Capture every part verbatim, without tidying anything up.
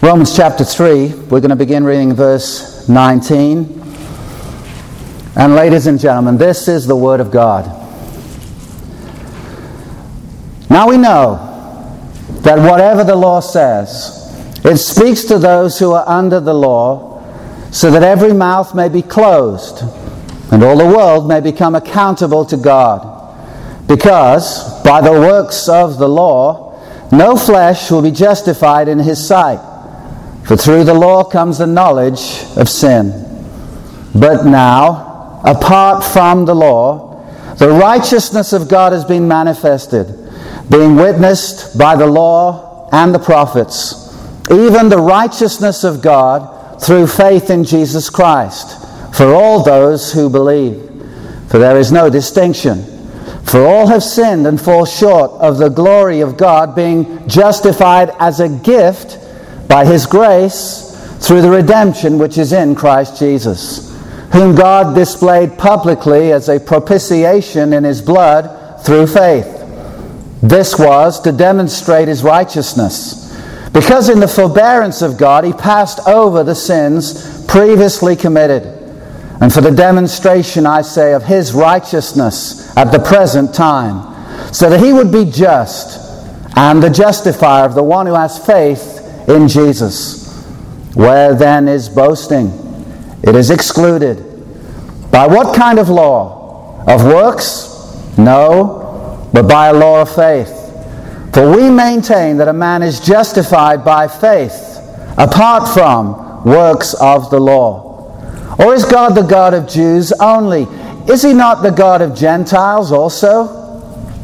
Romans chapter three, we're going to begin reading verse nineteen. And ladies and gentlemen, this is the Word of God. Now we know that whatever the law says, it speaks to those who are under the law, so that every mouth may be closed, and all the world may become accountable to God. Because by the works of the law, no flesh will be justified in His sight. For through the law comes the knowledge of sin. But now, apart from the law, the righteousness of God has been manifested, being witnessed by the law and the prophets, even the righteousness of God through faith in Jesus Christ, for all those who believe. For there is no distinction. For all have sinned and fall short of the glory of God, being justified as a gift by His grace through the redemption which is in Christ Jesus, whom God displayed publicly as a propitiation in His blood through faith. This was to demonstrate His righteousness, because in the forbearance of God He passed over the sins previously committed, and for the demonstration, I say, of His righteousness at the present time, so that He would be just and the justifier of the one who has faith in Jesus. Where then is boasting? It is excluded. By what kind of law? Of works? No, but by a law of faith. For we maintain that a man is justified by faith, apart from works of the law. Or is God the God of Jews only? Is He not the God of Gentiles also?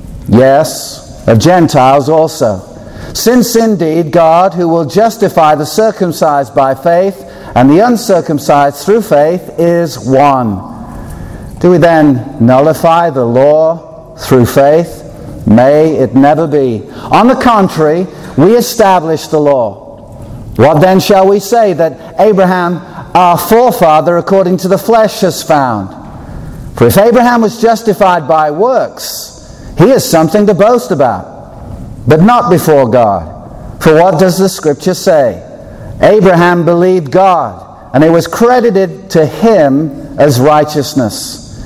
Yes, of Gentiles also. Since indeed God, who will justify the circumcised by faith and the uncircumcised through faith, is one. Do we then nullify the law through faith? May it never be. On the contrary, we establish the law. What then shall we say that Abraham, our forefather, according to the flesh, has found? For if Abraham was justified by works, he has something to boast about, but not before God. For what does the Scripture say? Abraham believed God, and it was credited to him as righteousness.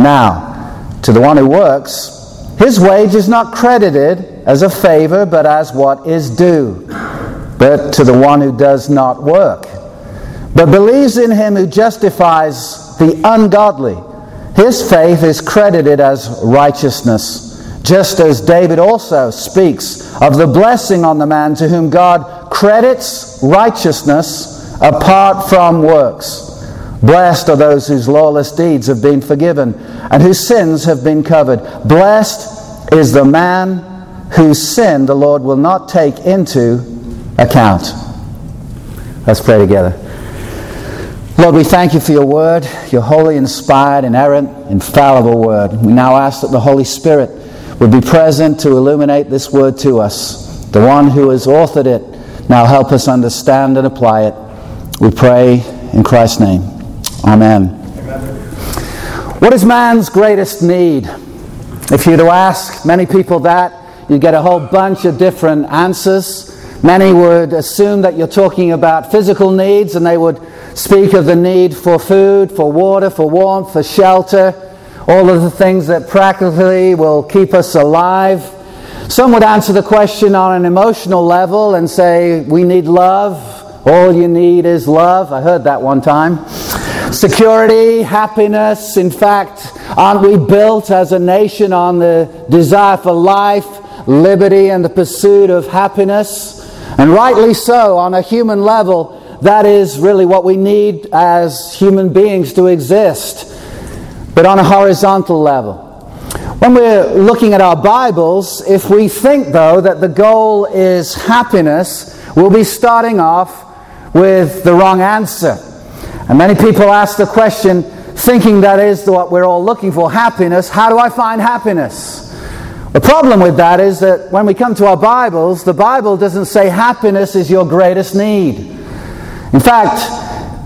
Now, to the one who works, his wage is not credited as a favor, but as what is due. But to the one who does not work, but believes in Him who justifies the ungodly, his faith is credited as righteousness. Just as David also speaks of the blessing on the man to whom God credits righteousness apart from works. Blessed are those whose lawless deeds have been forgiven and whose sins have been covered. Blessed is the man whose sin the Lord will not take into account. Let's pray together. Lord, we thank You for Your Word, Your holy, inspired, inerrant, infallible Word. We now ask that the Holy Spirit would be present to illuminate this Word to us. The one who has authored it, now help us understand and apply it. We pray in Christ's name. Amen. Amen. What is man's greatest need? If you were to ask many people that, you'd get a whole bunch of different answers. Many would assume that you're talking about physical needs, and they would speak of the need for food, for water, for warmth, for shelter, all of the things that practically will keep us alive. Some would answer the question on an emotional level and say, we need love. All you need is love. I heard that one time. Security, happiness. In fact, aren't we built as a nation on the desire for life, liberty, and the pursuit of happiness? And rightly so, on a human level, that is really what we need as human beings to exist. But on a horizontal level, when we're looking at our Bibles, if we think, though, that the goal is happiness, we'll be starting off with the wrong answer. And many people ask the question, thinking that is what we're all looking for, happiness. How do I find happiness? The problem with that is that when we come to our Bibles, the Bible doesn't say happiness is your greatest need. In fact,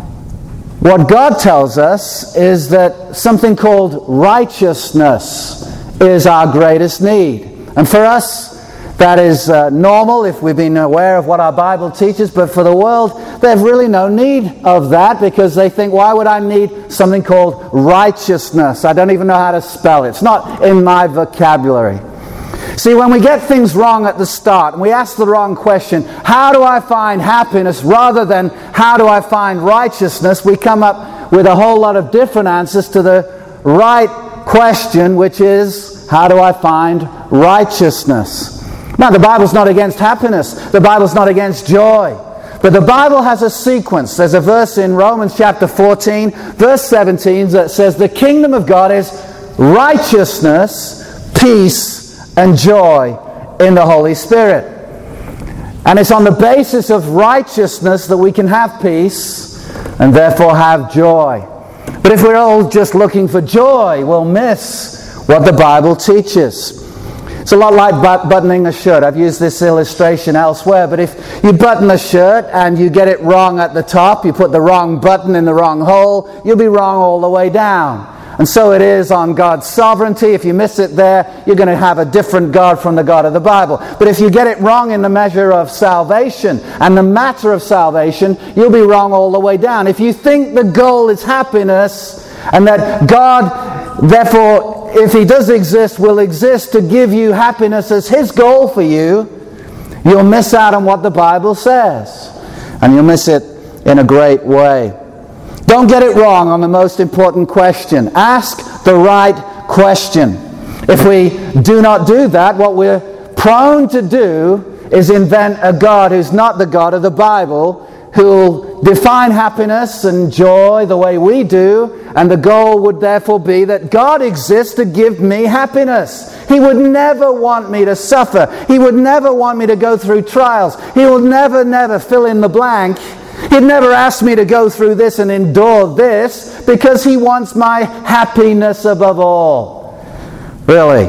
what God tells us is that something called righteousness is our greatest need. And for us, That is uh, normal if we've been aware of what our Bible teaches, but for the world, they have really no need of that because they think, why would I need something called righteousness? I don't even know how to spell it. It's not in my vocabulary. See, when we get things wrong at the start and we ask the wrong question, how do I find happiness rather than how do I find righteousness, we come up with a whole lot of different answers to the right question, which is, how do I find righteousness? Now, the Bible's not against happiness. The Bible's not against joy. But the Bible has a sequence. There's a verse in Romans chapter fourteen, verse seventeen, that says, the kingdom of God is righteousness, peace, and joy in the Holy Spirit. And it's on the basis of righteousness that we can have peace and therefore have joy. But if we're all just looking for joy, we'll miss what the Bible teaches. It's a lot like but- buttoning a shirt. I've used this illustration elsewhere, but if you button a shirt and you get it wrong at the top, you put the wrong button in the wrong hole, you'll be wrong all the way down. And so it is on God's sovereignty. If you miss it there, you're going to have a different God from the God of the Bible. But if you get it wrong in the measure of salvation and the matter of salvation, you'll be wrong all the way down. If you think the goal is happiness and that God, therefore, if He does exist, will exist to give you happiness as His goal for you, you'll miss out on what the Bible says. And you'll miss it in a great way. Don't get it wrong on the most important question. Ask the right question. If we do not do that, what we're prone to do is invent a God who's not the God of the Bible, who'll define happiness and joy the way we do, and the goal would therefore be that God exists to give me happiness. He would never want me to suffer. He would never want me to go through trials. He will never, never fill in the blank. He'd never ask me to go through this and endure this because He wants my happiness above all. Really.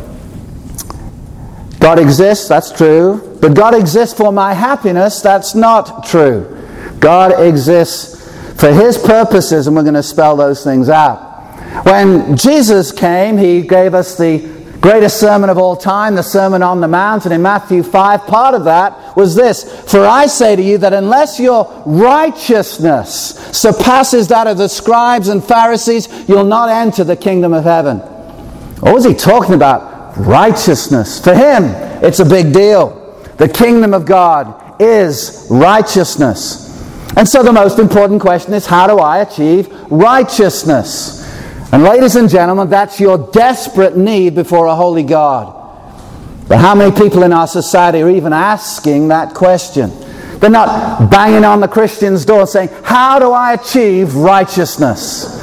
God exists, that's true. But God exists for my happiness, that's not true. God exists for His purposes, and we're going to spell those things out. When Jesus came, He gave us the greatest sermon of all time, the Sermon on the Mount, and in Matthew five, part of that was this: for I say to you that unless your righteousness surpasses that of the scribes and Pharisees, you'll not enter the kingdom of heaven. What was He talking about? Righteousness. For Him, it's a big deal. The kingdom of God is righteousness. And so the most important question is, how do I achieve righteousness? And ladies and gentlemen, that's your desperate need before a holy God. But how many people in our society are even asking that question? They're not banging on the Christian's door saying, how do I achieve righteousness?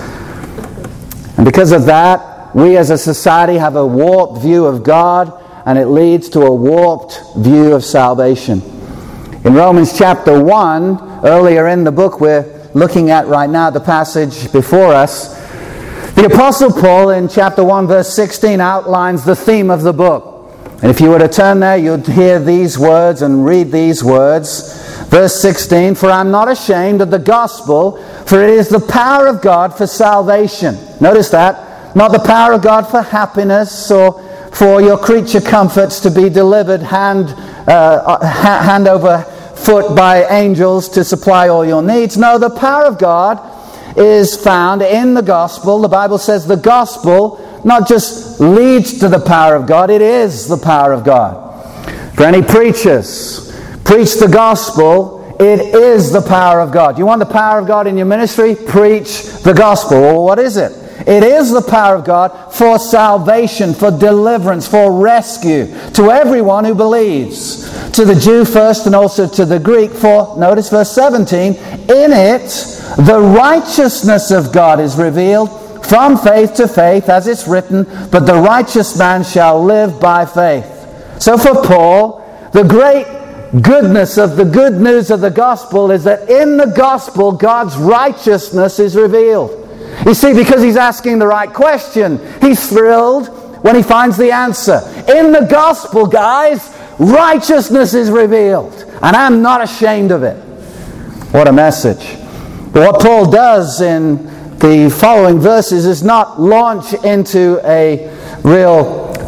And because of that, we as a society have a warped view of God, and it leads to a warped view of salvation. In Romans chapter one, earlier in the book we're looking at right now, the passage before us, the Apostle Paul in chapter one verse sixteen outlines the theme of the book. And if you were to turn there, you'd hear these words and read these words. Verse sixteen, for I'm not ashamed of the gospel, for it is the power of God for salvation. Notice that. Not the power of God for happiness or for your creature comforts to be delivered hand, uh, hand over foot by angels to supply all your needs. No, the power of God is found in the gospel. The Bible says the gospel not just leads to the power of God, it is the power of God. For any preachers, preach the gospel, it is the power of God. You want the power of God in your ministry? Preach the gospel. Well, what is it? It is the power of God for salvation, for deliverance, for rescue to everyone who believes. To the Jew first and also to the Greek. For, notice verse seventeen, in it the righteousness of God is revealed from faith to faith, as it's written, but the righteous man shall live by faith. So for Paul, the great goodness of the good news of the gospel is that in the gospel, God's righteousness is revealed. You see, because he's asking the right question, he's thrilled when he finds the answer. In the gospel, guys, righteousness is revealed, and I'm not ashamed of it. What a message. But what Paul does in the following verses is not launch into a real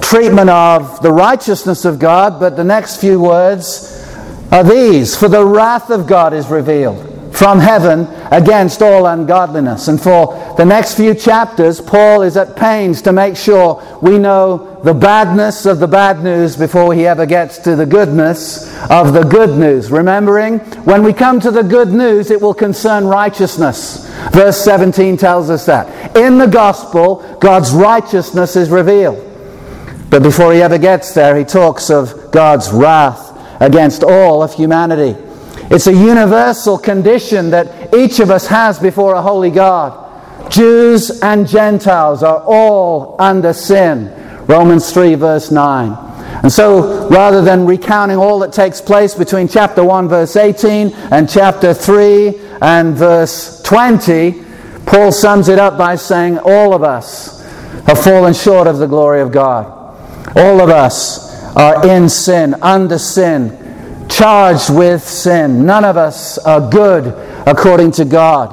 treatment of the righteousness of God, but the next few words are these: for the wrath of God is revealed from heaven against all ungodliness. And for the next few chapters, Paul is at pains to make sure we know the badness of the bad news before he ever gets to the goodness of the good news. Remembering, when we come to the good news, it will concern righteousness. Verse seventeen tells us that. In the gospel, God's righteousness is revealed. But before he ever gets there, he talks of God's wrath against all of humanity. It's a universal condition that each of us has before a holy God. Jews and Gentiles are all under sin. Romans three verse nine. And so, rather than recounting all that takes place between chapter one verse eighteen and chapter three and verse twenty, Paul sums it up by saying all of us have fallen short of the glory of God. All of us are in sin, under sin, charged with sin. None of us are good according to God.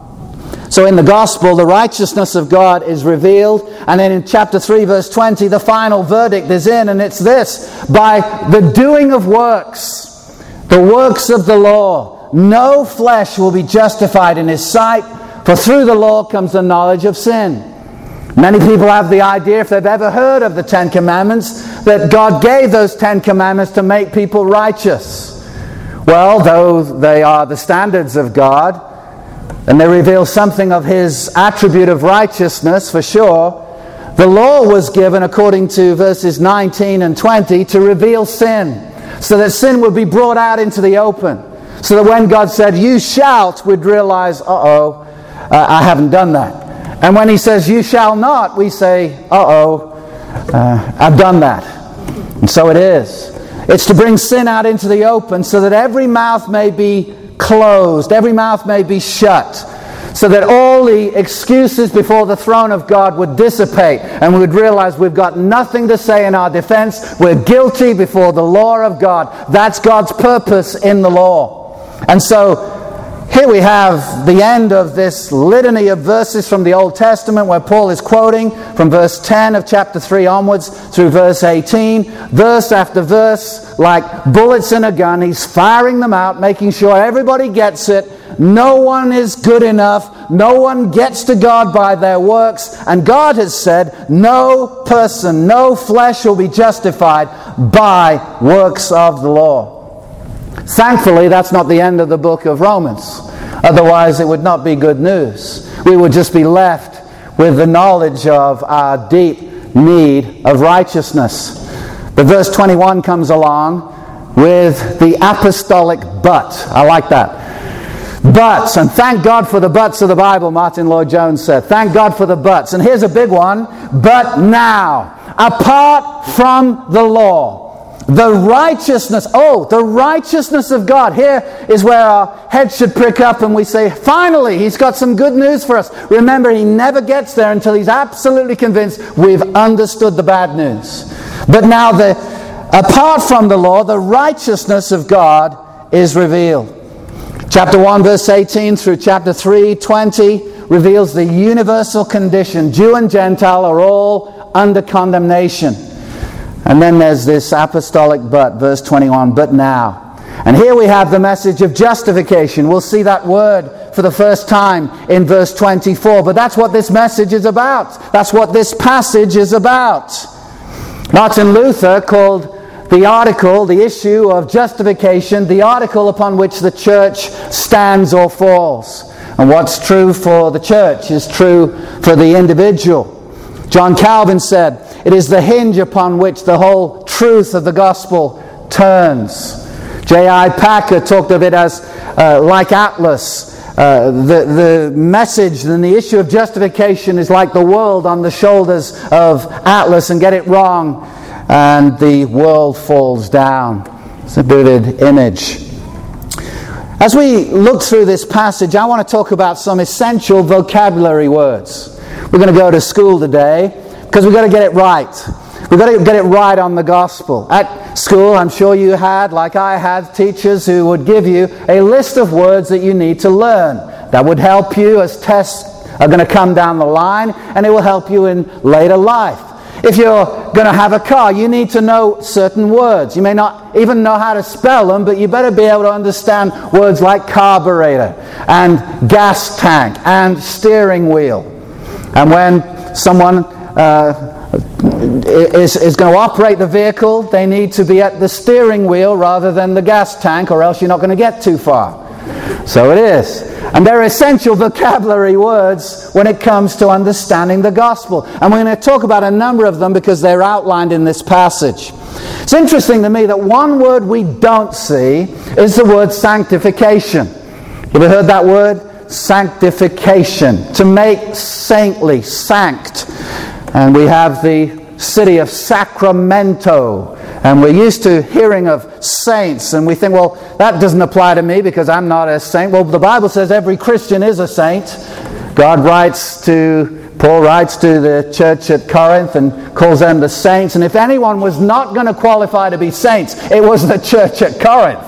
So in the gospel, the righteousness of God is revealed. And then in chapter three, verse twenty, the final verdict is in, and it's this: by the doing of works, the works of the law, no flesh will be justified in his sight, for through the law comes the knowledge of sin. Many people have the idea, if they've ever heard of the Ten Commandments, that God gave those Ten Commandments to make people righteous. Well, though they are the standards of God, and they reveal something of His attribute of righteousness for sure, the law was given, according to verses nineteen and twenty, to reveal sin, so that sin would be brought out into the open. So that when God said, "You shalt," we'd realize, uh-oh, uh, I haven't done that. And when He says, "You shall not," we say, uh-oh, uh, I've done that. And so it is. It's to bring sin out into the open so that every mouth may be closed, every mouth may be shut, so that all the excuses before the throne of God would dissipate, and we would realize we've got nothing to say in our defense. We're guilty before the law of God. That's God's purpose in the law. And so here we have the end of this litany of verses from the Old Testament, where Paul is quoting from verse ten of chapter three onwards through verse eighteen. Verse after verse, like bullets in a gun, he's firing them out, making sure everybody gets it. No one is good enough. No one gets to God by their works. And God has said, no person, no flesh will be justified by works of the law. Thankfully, that's not the end of the book of Romans. Otherwise, it would not be good news. We would just be left with the knowledge of our deep need of righteousness. But verse twenty-one comes along with the apostolic but. I like that. Buts, and thank God for the buts of the Bible, Martin Lloyd-Jones said. Thank God for the buts. And here's a big one. But now, apart from the law, the righteousness, oh, the righteousness of God. Here is where our heads should prick up and we say, finally, He's got some good news for us. Remember, He never gets there until He's absolutely convinced we've understood the bad news. But now, the apart from the law, the righteousness of God is revealed. Chapter one, verse eighteen through chapter three, twenty reveals the universal condition. Jew and Gentile are all under condemnation. And then there's this apostolic but, verse twenty-one, but now. And here we have the message of justification. We'll see that word for the first time in verse twenty-four. But that's what this message is about. That's what this passage is about. Martin Luther called the article, the issue of justification, the article upon which the church stands or falls. And what's true for the church is true for the individual. John Calvin said, it is the hinge upon which the whole truth of the gospel turns. J I Packer talked of it as uh, like Atlas. Uh, the, the message and the issue of justification is like the world on the shoulders of Atlas, and get it wrong and the world falls down. It's a vivid image. As we look through this passage, I want to talk about some essential vocabulary words. We're going to go to school today because we've got to get it right. We've got to get it right on the gospel. At school, I'm sure you had, like I had, teachers who would give you a list of words that you need to learn. That would help you as tests are going to come down the line, and it will help you in later life. If you're going to have a car, you need to know certain words. You may not even know how to spell them, but you better be able to understand words like carburetor and gas tank and steering wheel. And when someone uh, is, is going to operate the vehicle, they need to be at the steering wheel rather than the gas tank, or else you're not going to get too far. So it is. And they're essential vocabulary words when it comes to understanding the gospel. And we're going to talk about a number of them because they're outlined in this passage. It's interesting to me that one word we don't see is the word sanctification. You ever heard that word? Sanctification. To make saintly, sanct. And we have the city of Sacramento. And we're used to hearing of saints, and we think, well, that doesn't apply to me because I'm not a saint. Well, the Bible says every Christian is a saint. God writes to, Paul writes to the church at Corinth and calls them the saints. And if anyone was not going to qualify to be saints, it was the church at Corinth.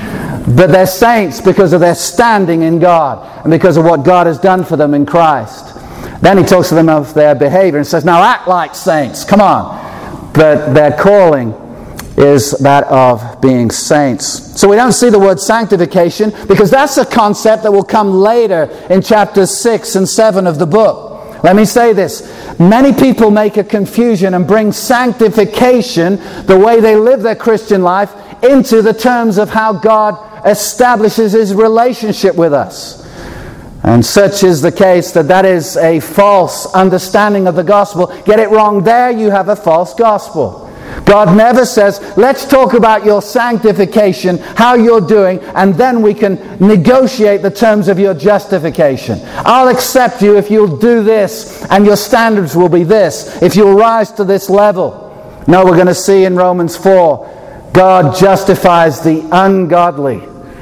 But they're saints because of their standing in God and because of what God has done for them in Christ. Then he talks to them of their behavior and says, now act like saints, come on. But their calling is that of being saints. So we don't see the word sanctification because that's a concept that will come later in chapters six and seven of the book. Let me say this. Many people make a confusion and bring sanctification, the way they live their Christian life, into the terms of how God establishes His relationship with us. And such is the case that that is a false understanding of the gospel. Get it wrong there, you have a false gospel. God never says, let's talk about your sanctification, how you're doing, and then we can negotiate the terms of your justification. I'll accept you if you'll do this, and your standards will be this, if you'll rise to this level. No, we're going to see in Romans four, God justifies the ungodly.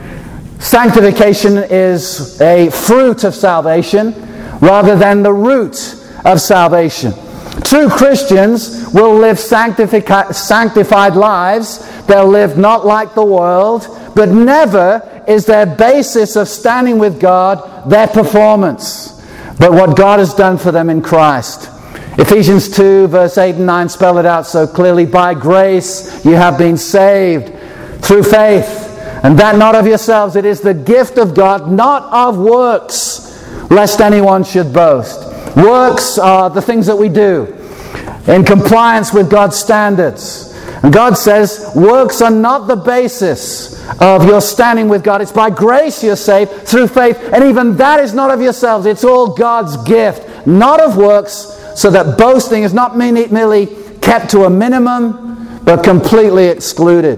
Sanctification is a fruit of salvation rather than the root of salvation. True Christians will live sanctific- sanctified lives. They'll live not like the world, but never is their basis of standing with God their performance, but what God has done for them in Christ. Ephesians two, verse eight and nine spell it out so clearly. By grace you have been saved through faith, and that not of yourselves. It is the gift of God, not of works, lest anyone should boast. Works are the things that we do in compliance with God's standards. And God says works are not the basis of your standing with God. It's by grace you're saved through faith. And even that is not of yourselves. It's all God's gift, not of works, so that boasting is not merely kept to a minimum, but completely excluded.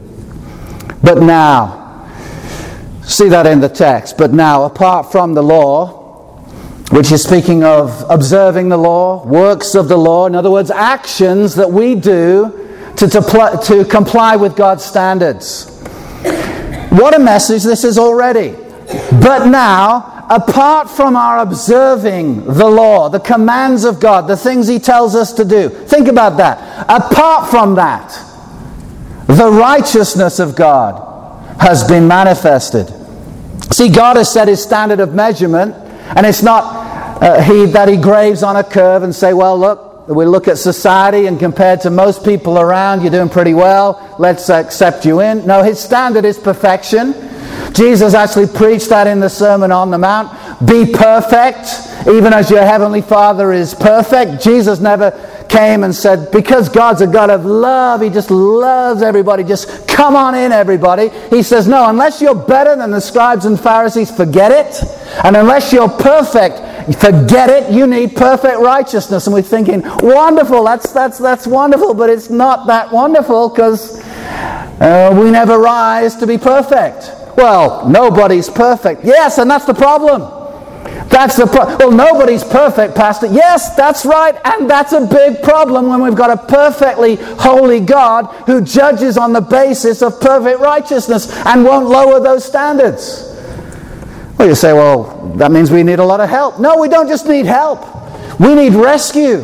But now, see that in the text. But now, apart from the law, which is speaking of observing the law, works of the law, in other words, actions that we do to, to, pl- to comply with God's standards. What a message this is already. But now, apart from our observing the law, the commands of God, the things He tells us to do, think about that. Apart from that, the righteousness of God has been manifested. See, God has set His standard of measurement, and it's not uh, he that He graves on a curve and say, well, look, we look at society and compared to most people around, you're doing pretty well, let's accept you in. No, His standard is perfection. Jesus actually preached that in the Sermon on the Mount. Be perfect, even as your Heavenly Father is perfect. Jesus never came and said, because God's a God of love, He just loves everybody, just come on in everybody. He says, no, unless you're better than the scribes and Pharisees, forget it. And unless you're perfect, forget it. You need perfect righteousness. And we're thinking, wonderful, that's that's that's wonderful, but it's not that wonderful because uh, we never rise to be perfect. Well, nobody's perfect. Yes, and that's the problem. That's the pro- well, nobody's perfect, Pastor. Yes, that's right, and that's a big problem when we've got a perfectly holy God who judges on the basis of perfect righteousness and won't lower those standards. Well, you say, well, that means we need a lot of help. No, we don't just need help. We need rescue.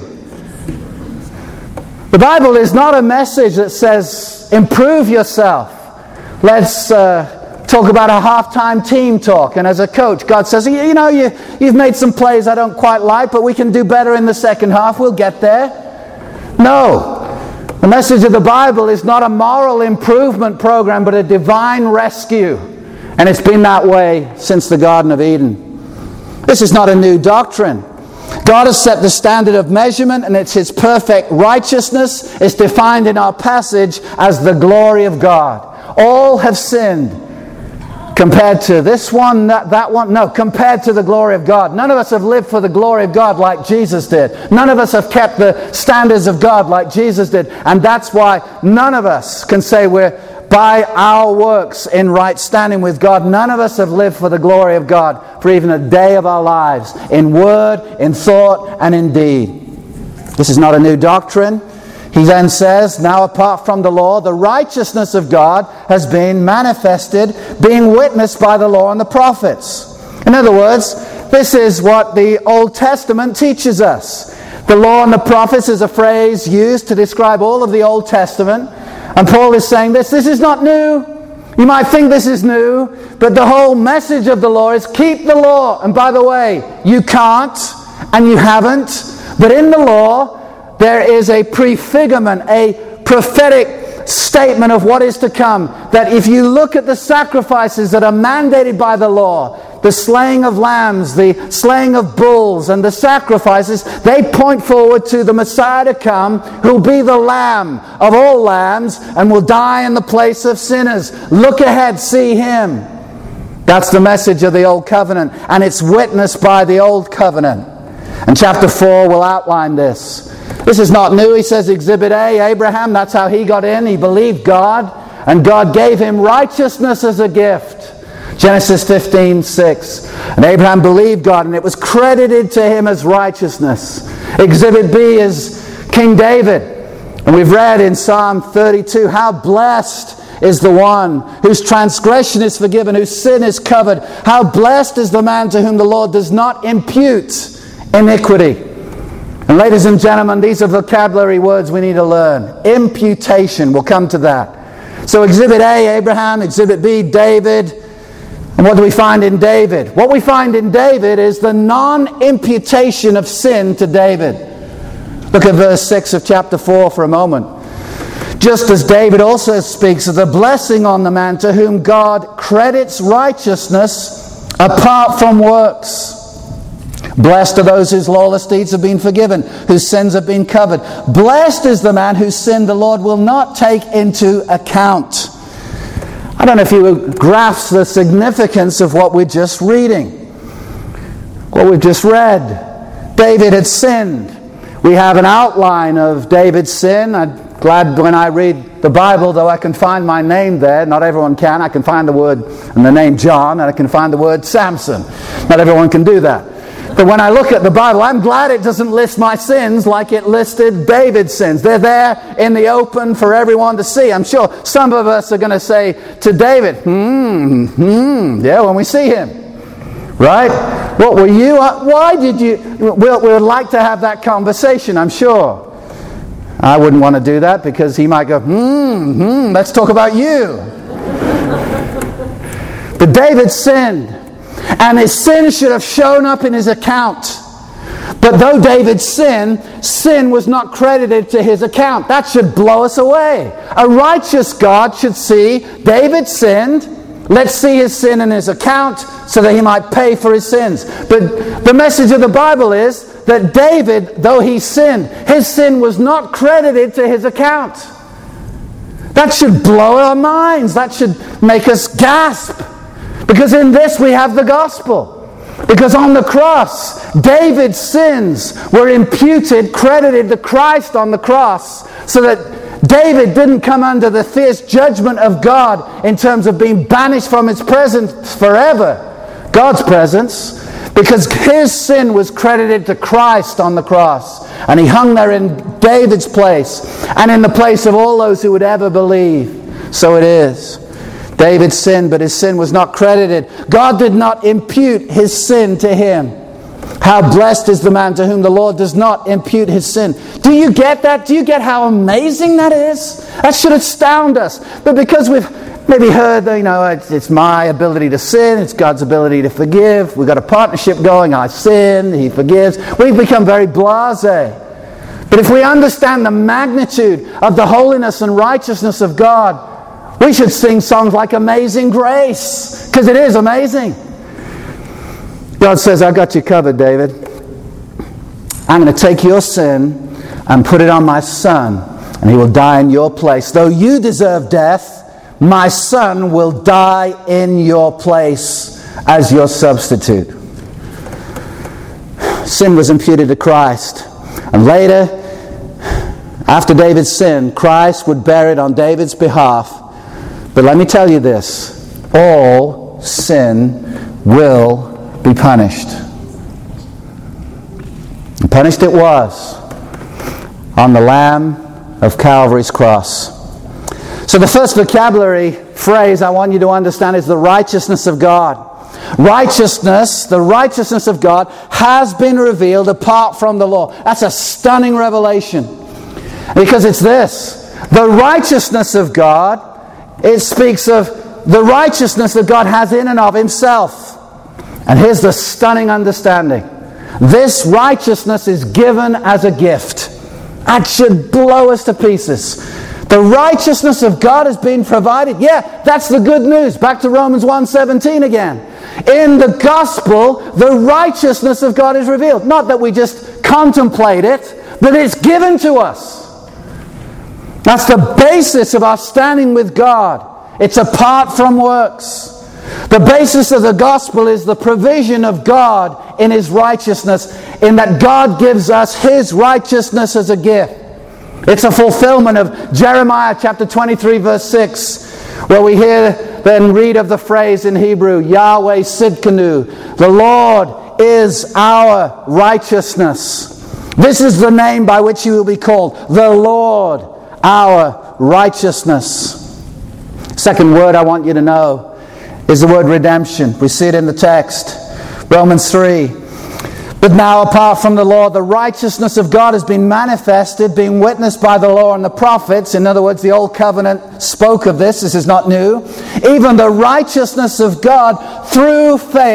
The Bible is not a message that says, improve yourself. Let's uh, talk about a halftime team talk. And as a coach, God says, you know, you, you've made some plays I don't quite like, but we can do better in the second half. We'll get there. No. The message of the Bible is not a moral improvement program, but a divine rescue. And it's been that way since the Garden of Eden. This is not a new doctrine. God has set the standard of measurement, and it's His perfect righteousness. It's defined in our passage as the glory of God. All have sinned. Compared to this one, that, that one, no, compared to the glory of God. None of us have lived for the glory of God like Jesus did. None of us have kept the standards of God like Jesus did. And that's why none of us can say we're by our works in right standing with God. None of us have lived for the glory of God for even a day of our lives, in word, in thought, and in deed. This is not a new doctrine. He then says, now apart from the law, the righteousness of God has been manifested, being witnessed by the law and the prophets. In other words, this is what the Old Testament teaches us. The law and the prophets is a phrase used to describe all of the Old Testament. And Paul is saying this, this is not new. You might think this is new, but the whole message of the law is keep the law. And by the way, you can't and you haven't, but in the law, there is a prefigurement, a prophetic statement of what is to come. That if you look at the sacrifices that are mandated by the law, the slaying of lambs, the slaying of bulls, and the sacrifices, they point forward to the Messiah to come, who will be the Lamb of all lambs and will die in the place of sinners. Look ahead, see Him. That's the message of the Old Covenant, and it's witnessed by the Old Covenant. And chapter four will outline this. This is not new. He says, Exhibit A, Abraham, that's how he got in. He believed God, and God gave him righteousness as a gift. Genesis fifteen six. And Abraham believed God, and it was credited to him as righteousness. Exhibit B is King David. And we've read in Psalm thirty-two, how blessed is the one whose transgression is forgiven, whose sin is covered. How blessed is the man to whom the Lord does not impute iniquity. And ladies and gentlemen, these are vocabulary words we need to learn. Imputation, we'll come to that. So Exhibit A, Abraham. Exhibit B, David. And what do we find in David? What we find in David is the non-imputation of sin to David. Look at verse six of chapter four for a moment. Just as David also speaks of the blessing on the man to whom God credits righteousness apart from works. Blessed are those whose lawless deeds have been forgiven, whose sins have been covered. Blessed is the man whose sin the Lord will not take into account. I don't know if you grasp the significance of what we're just reading. What we've just read. David had sinned. We have an outline of David's sin. I'm glad when I read the Bible, though I can find my name there. Not everyone can. I can find the word and the name John, and I can find the word Samson. Not everyone can do that. But when I look at the Bible, I'm glad it doesn't list my sins like it listed David's sins. They're there in the open for everyone to see. I'm sure some of us are going to say to David, hmm, hmm, yeah, when we see him. Right? What were you? Why did you? We'll, we'd like to have that conversation, I'm sure. I wouldn't want to do that because he might go, hmm, hmm, let's talk about you. But David sinned. And his sin should have shown up in his account. But though David sinned, sin was not credited to his account. That should blow us away. A righteous God should see David sinned. Let's see his sin in his account so that he might pay for his sins. But the message of the Bible is that David, though he sinned, his sin was not credited to his account. That should blow our minds. That should make us gasp. Because in this we have the gospel. Because on the cross, David's sins were imputed, credited to Christ on the cross, so that David didn't come under the fierce judgment of God in terms of being banished from His presence forever, God's presence, because his sin was credited to Christ on the cross. And He hung there in David's place and in the place of all those who would ever believe. So it is. David sinned, but his sin was not credited. God did not impute his sin to him. How blessed is the man to whom the Lord does not impute his sin. Do you get that? Do you get how amazing that is? That should astound us. But because we've maybe heard, you know, it's, it's my ability to sin, it's God's ability to forgive. We've got a partnership going. I sin, He forgives. We've become very blasé. But if we understand the magnitude of the holiness and righteousness of God, we should sing songs like Amazing Grace, because it is amazing. God says, I've got you covered, David. I'm going to take your sin and put it on my Son, and He will die in your place. Though you deserve death, my Son will die in your place as your substitute. Sin was imputed to Christ. And later, after David's sin, Christ would bear it on David's behalf. But let me tell you this, all sin will be punished. And punished it was on the Lamb of Calvary's cross. So the first vocabulary phrase I want you to understand is the righteousness of God. Righteousness, the righteousness of God has been revealed apart from the law. That's a stunning revelation. Because it's this, the righteousness of God, it speaks of the righteousness that God has in and of Himself. And here's the stunning understanding. This righteousness is given as a gift. That should blow us to pieces. The righteousness of God has been provided. Yeah, that's the good news. Back to Romans one seventeen again. In the gospel, the righteousness of God is revealed. Not that we just contemplate it, but it's given to us. That's the basis of our standing with God. It's apart from works. The basis of the gospel is the provision of God in His righteousness, in that God gives us His righteousness as a gift. It's a fulfillment of Jeremiah chapter twenty-three verse six, where we hear then read of the phrase in Hebrew, Yahweh Sidkenu, the Lord is our righteousness. This is the name by which you will be called, the Lord our righteousness. Second word I want you to know is the word redemption. We see it in the text. Romans three. But now apart from the law, the righteousness of God has been manifested, being witnessed by the law and the prophets. In other words, the Old Covenant spoke of this. This is not new. Even the righteousness of God through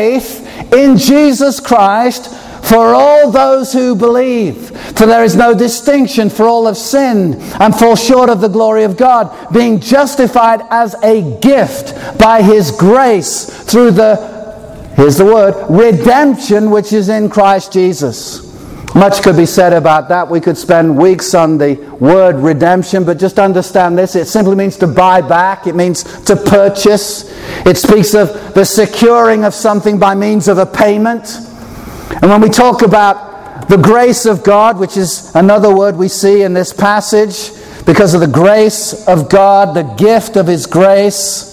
faith in Jesus Christ for all those who believe. For there is no distinction, for all have sinned and fall short of the glory of God, being justified as a gift by His grace through the, here's the word, redemption which is in Christ Jesus. Much could be said about that. We could spend weeks on the word redemption, but just understand this. It simply means to buy back. It means to purchase. It speaks of the securing of something by means of a payment. And when we talk about the grace of God, which is another word we see in this passage, because of the grace of God, the gift of His grace,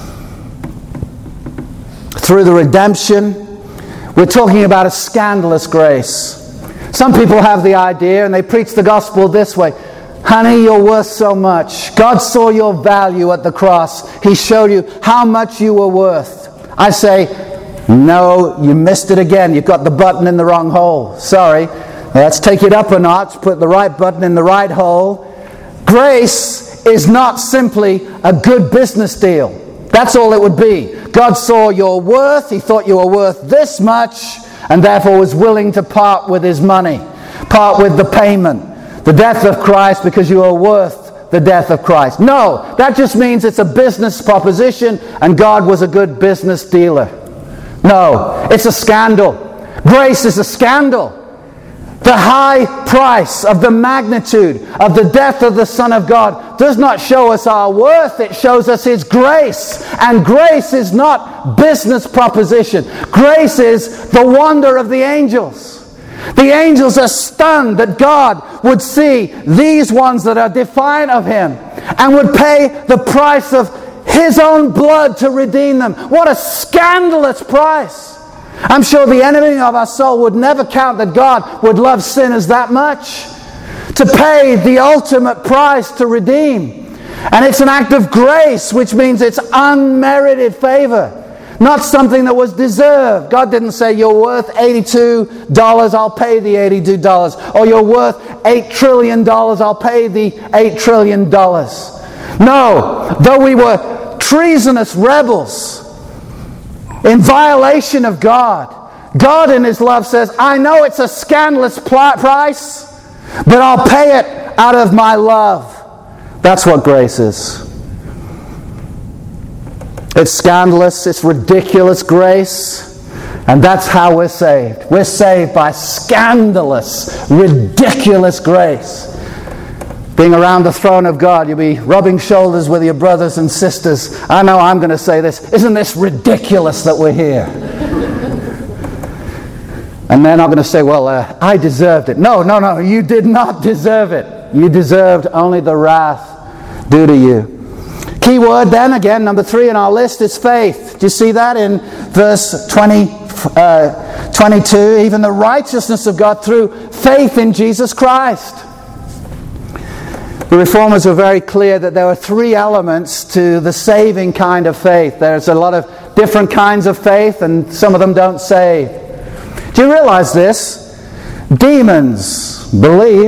through the redemption, we're talking about a scandalous grace. Some people have the idea, and they preach the gospel this way, honey, you're worth so much. God saw your value at the cross. He showed you how much you were worth. I say, no, you missed it again. You've got the button in the wrong hole. Sorry. Let's take it up a notch. Put the right button in the right hole. Grace is not simply a good business deal. That's all it would be. God saw your worth. He thought you were worth this much, and therefore was willing to part with His money. Part with the payment. The death of Christ, because you are worth the death of Christ. No, that just means it's a business proposition, and God was a good business dealer. No, it's a scandal. Grace is a scandal. The high price of the magnitude of the death of the Son of God does not show us our worth. It shows us His grace. And grace is not business proposition. Grace is the wonder of the angels. The angels are stunned that God would see these ones that are defiant of Him and would pay the price of His own blood to redeem them. What a scandalous price. I'm sure the enemy of our soul would never count that God would love sinners that much. To pay the ultimate price to redeem. And it's an act of grace, which means it's unmerited favor. Not something that was deserved. God didn't say, you're worth eighty-two dollars, I'll pay the eighty-two dollars. Or you're worth eight trillion dollars, I'll pay the eight trillion dollars. No, though we were treasonous rebels in violation of God, God in His love says, I know it's a scandalous price, but I'll pay it out of my love. That's what grace is. It's scandalous, it's ridiculous grace, and that's how we're saved. We're saved by scandalous, ridiculous grace. Being around the throne of God, you'll be rubbing shoulders with your brothers and sisters. I know I'm going to say this. Isn't this ridiculous that we're here? And they're not going to say, well, uh, I deserved it. No, no, no, you did not deserve it. You deserved only the wrath due to you. Key word then, again, number three in our list is faith. Do you see that in verse twenty, uh, twenty-two? Even the righteousness of God through faith in Jesus Christ. The Reformers were very clear that there were three elements to the saving kind of faith. There's a lot of different kinds of faith, and some of them don't save. Do you realize this? Demons believe.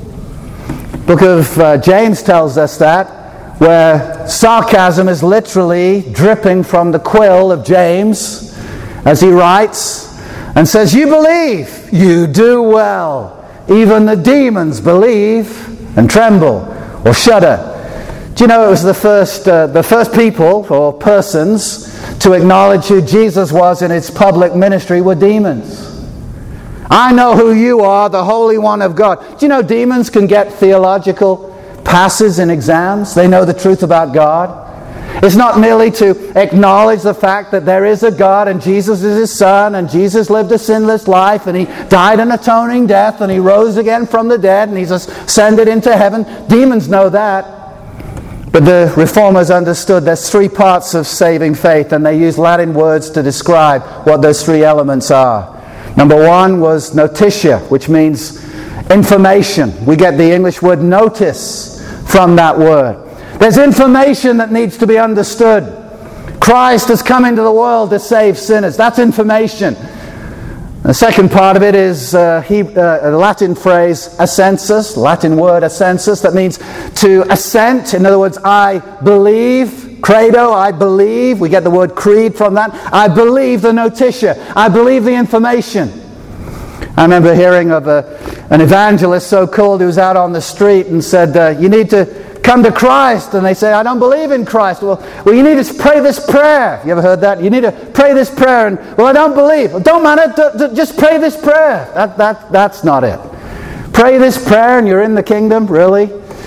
Book of uh, James tells us that, where sarcasm is literally dripping from the quill of James as he writes and says, you believe, you do well. Even the demons believe and tremble or shudder. Do you know it was the first uh, the first people or persons to acknowledge who Jesus was in his public ministry were demons. I know who you are, the Holy One of God. Do you know demons can get theological passes in exams? They know the truth about God. It's not merely to acknowledge the fact that there is a God and Jesus is his Son and Jesus lived a sinless life and he died an atoning death and he rose again from the dead and he's ascended into heaven. Demons know that. But the Reformers understood there's three parts of saving faith, and they used Latin words to describe what those three elements are. Number one was notitia, which means information. We get the English word notice from that word. There's information that needs to be understood. Christ has come into the world to save sinners. That's information. The second part of it is uh, he, uh, a Latin phrase, assensus, Latin word assensus, that means to assent. In other words, I believe, credo, I believe. We get the word creed from that. I believe the notitia. I believe the information. I remember hearing of a, an evangelist so-called who was out on the street and said, uh, you need to come to Christ. And they say, I don't believe in Christ. Well, well, you need to pray this prayer. You ever heard that? You need to pray this prayer. And, well, I don't believe. Well, don't matter. D- d- just pray this prayer. That, that, that's not it. Pray this prayer and you're in the kingdom? Really?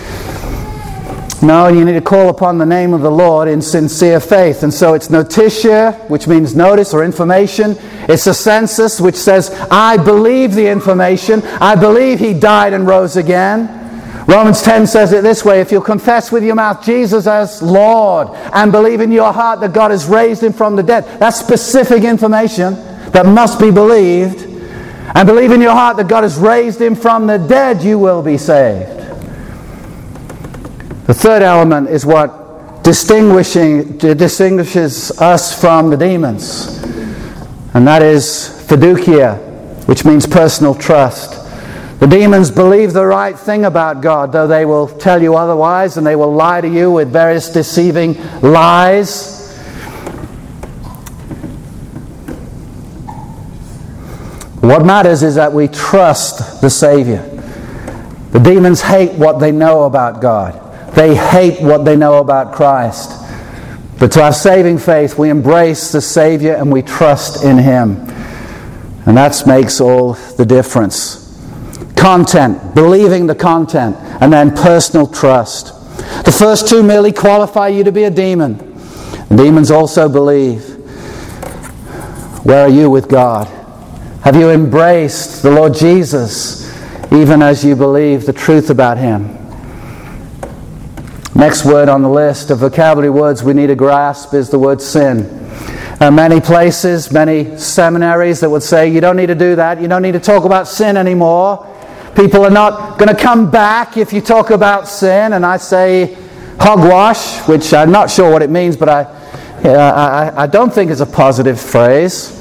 No, you need to call upon the name of the Lord in sincere faith. And so it's notitia, which means notice or information. It's assensus, which says, I believe the information. I believe he died and rose again. Romans ten says it this way, if you'll confess with your mouth Jesus as Lord and believe in your heart that God has raised him from the dead, that's specific information that must be believed, and believe in your heart that God has raised him from the dead, you will be saved. The third element is what distinguishing distinguishes us from the demons, and that is fiducia, which means personal trust. The demons believe the right thing about God, though they will tell you otherwise, and they will lie to you with various deceiving lies. What matters is that we trust the Savior. The demons hate what they know about God. They hate what they know about Christ. But to have saving faith, we embrace the Savior and we trust in him. And that makes all the difference. Content, believing the content, and then personal trust. The first two merely qualify you to be a demon. The demons also believe. Where are you with God? Have you embraced the Lord Jesus even as you believe the truth about him? Next word on the list of vocabulary words we need to grasp is the word sin. There are many places, many seminaries that would say you don't need to do that. You don't need to talk about sin anymore. People are not going to come back if you talk about sin. And I say hogwash, which I'm not sure what it means, but I, uh, I, I don't think it's a positive phrase.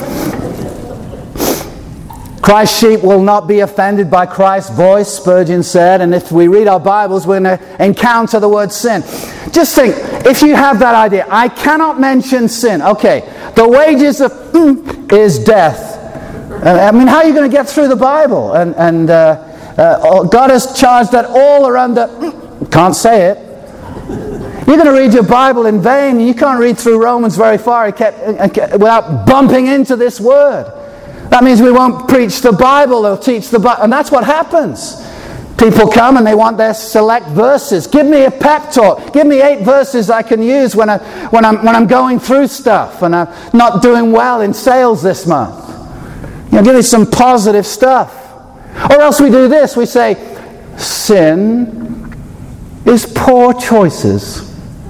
Christ's sheep will not be offended by Christ's voice, Spurgeon said. And if we read our Bibles, we're going to encounter the word sin. Just think, if you have that idea, I cannot mention sin. Okay, the wages of mm, is death. I mean, how are you going to get through the Bible? And, and uh, uh, God has charged that all are under... Can't say it. You're going to read your Bible in vain. You can't read through Romans very far without bumping into this word. That means we won't preach the Bible or teach the Bible. And that's what happens. People come and they want their select verses. Give me a pep talk. Give me eight verses I can use when, I, when, I'm, when I'm going through stuff and I'm not doing well in sales this month. You know, give me some positive stuff. Or else we do this. We say, sin is poor choices.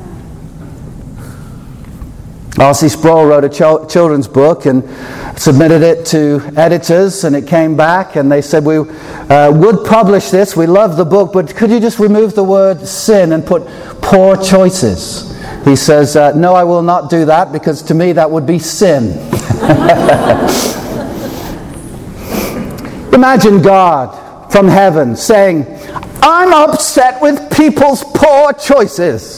R C Sproul wrote a ch- children's book and submitted it to editors, and it came back and they said, we uh, would publish this, we love the book, but could you just remove the word sin and put poor choices? He says, uh, no, I will not do that, because to me that would be sin. Imagine God from heaven saying, I'm upset with people's poor choices.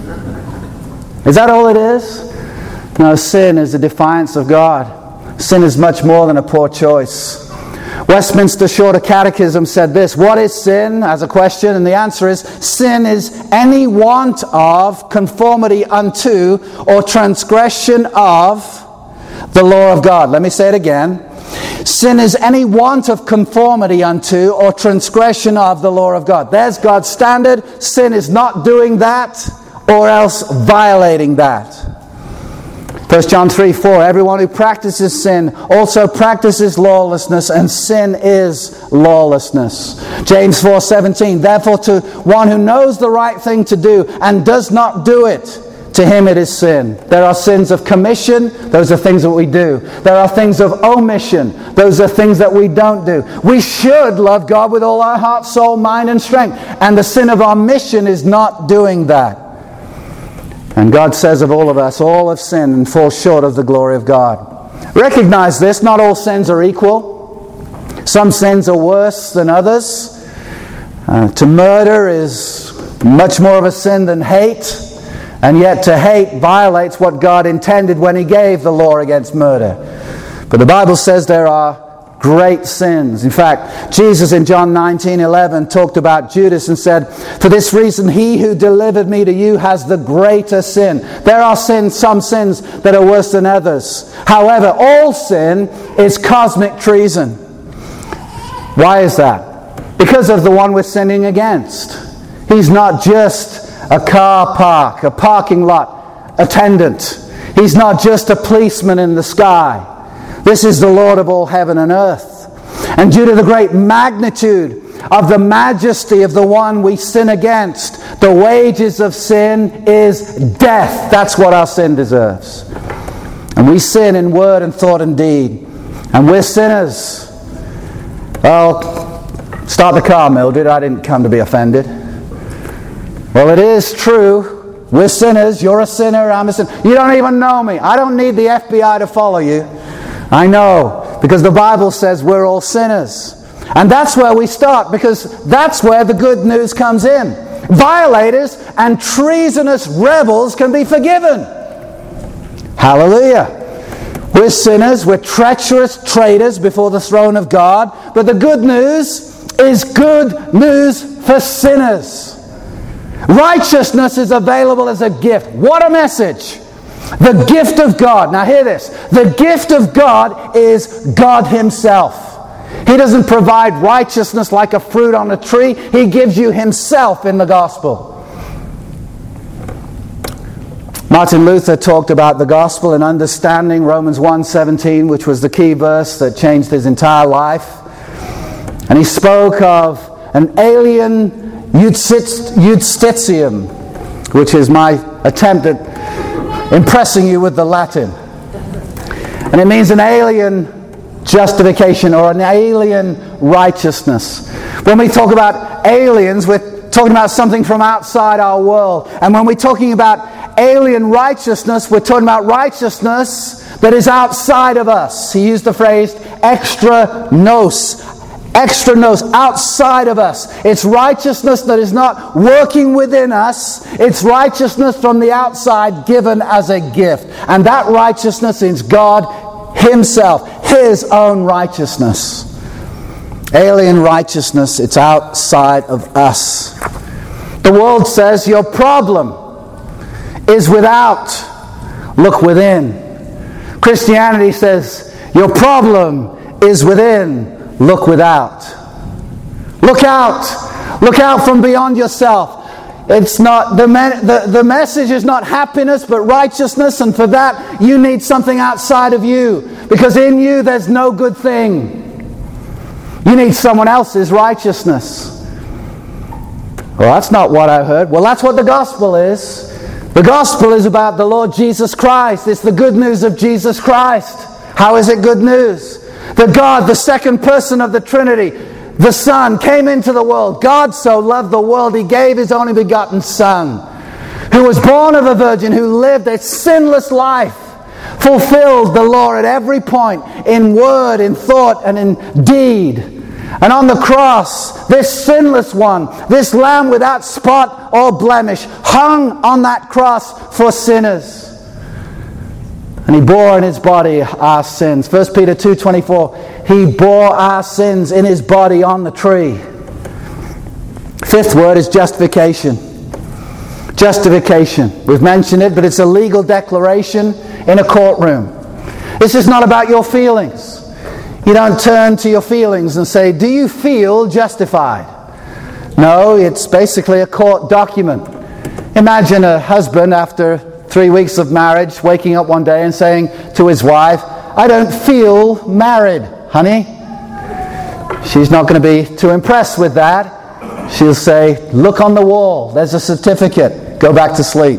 Is that all it is? No, sin is a defiance of God. Sin is much more than a poor choice. Westminster Shorter Catechism said this: what is sin? As a question, and the answer is, sin is any want of conformity unto or transgression of the law of God. Let me say it again. Sin is any want of conformity unto or transgression of the law of God. There's God's standard. Sin is not doing that or else violating that. First John three four, everyone who practices sin also practices lawlessness, and sin is lawlessness. James four seventeen, therefore to one who knows the right thing to do and does not do it, to him it is sin. There are sins of commission, those are things that we do. There are things of omission, those are things that we don't do. We should love God with all our heart, soul, mind, and strength. And the sin of omission is not doing that. And God says of all of us, all have sinned and fall short of the glory of God. Recognize this, not all sins are equal. Some sins are worse than others. Uh, to murder is much more of a sin than hate. And yet to hate violates what God intended when He gave the law against murder. But the Bible says there are great sins. In fact, Jesus in John nineteen eleven talked about Judas and said, for this reason he who delivered me to you has the greater sin. There are sins, some sins that are worse than others. However, all sin is cosmic treason. Why is that? Because of the one we're sinning against. He's not just a car park, a parking lot attendant. He's not just a policeman in the sky. This is the Lord of all heaven and earth. And due to the great magnitude of the majesty of the one we sin against, the wages of sin is death. That's what our sin deserves. And we sin in word and thought and deed. And we're sinners. Well, start the car, Mildred. I didn't come to be offended. Well, it is true. We're sinners. You're a sinner. I'm a sinner. You don't even know me. I don't need the F B I to follow you. I know, because the Bible says we're all sinners. And that's where we start, because that's where the good news comes in. Violators and treasonous rebels can be forgiven. Hallelujah. We're sinners, we're treacherous traitors before the throne of God, but the good news is good news for sinners. Righteousness is available as a gift. What a message! The gift of God. Now hear this. The gift of God is God Himself. He doesn't provide righteousness like a fruit on a tree. He gives you Himself in the gospel. Martin Luther talked about the gospel and understanding Romans one seventeen, which was the key verse that changed his entire life. And he spoke of an alien justitium, which is my attempt at impressing you with the Latin. And it means an alien justification or an alien righteousness. When we talk about aliens, we're talking about something from outside our world. And when we're talking about alien righteousness, we're talking about righteousness that is outside of us. He used the phrase extra nos. Extra nos, outside of us. It's righteousness that is not working within us. It's righteousness from the outside given as a gift. And that righteousness is God Himself, His own righteousness. Alien righteousness, it's outside of us. The world says your problem is without. Look within. Christianity says your problem is within. Look without. Look out. Look out from beyond yourself. It's not the, the the message is not happiness but righteousness, and for that you need something outside of you, because in you there's no good thing. You need someone else's righteousness. Well, that's not what I heard. Well, that's what the gospel is. The gospel is about the Lord Jesus Christ. It's the good news of Jesus Christ. How is it good news? That God, the second person of the Trinity, the Son, came into the world. God so loved the world, He gave His only begotten Son, who was born of a virgin, who lived a sinless life, fulfilled the law at every point, in word, in thought, and in deed. And on the cross, this sinless one, this Lamb without spot or blemish, hung on that cross for sinners. And He bore in His body our sins. First Peter two twenty-four, He bore our sins in His body on the tree. Fifth word is justification. Justification. We've mentioned it, but it's a legal declaration in a courtroom. This is not about your feelings. You don't turn to your feelings and say, do you feel justified? No, it's basically a court document. Imagine a husband after three weeks of marriage waking up one day and saying to his wife, I don't feel married, honey. She's not going to be too impressed with that. She'll say, look on the wall, there's a certificate, go back to sleep.